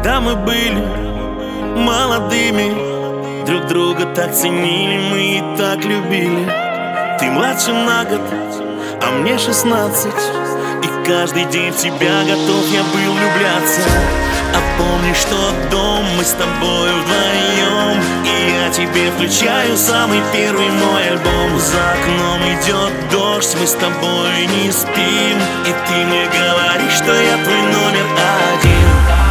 Когда мы были молодыми, друг друга так ценили, мы и так любили. Ты младше на год, а мне 16, и каждый день в тебя готов я был влюбляться. А помнишь тот дом, мы с тобой вдвоем, и я тебе включаю самый первый мой альбом. За окном идет дождь, мы с тобой не спим, и ты мне говоришь, что я твой номер один.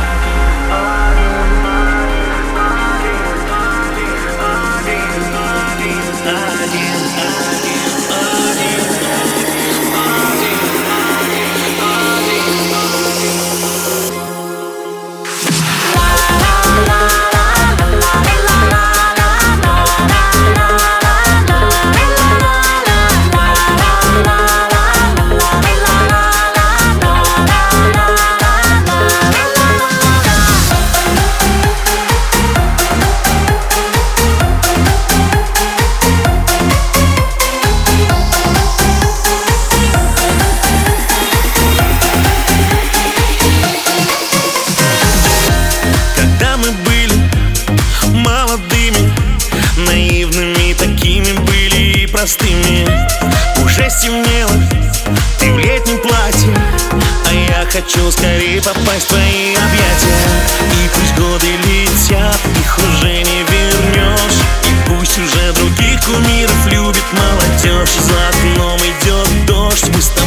Наивными такими были и простыми. Уже стемнело, ты в летнем платье, а я хочу скорее попасть в твои объятия. И пусть годы летят, их уже не вернешь, и пусть уже других кумиров любит молодежь. За окном идет дождь, мы с тобой